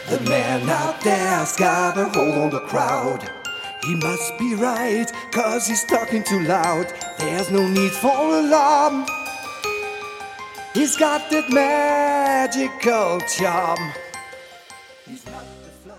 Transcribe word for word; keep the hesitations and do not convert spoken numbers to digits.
The man out there's got a hold on the crowd. He must be right, cause he's talking too loud. There's no need for alarm. He's got that magical charm. He's not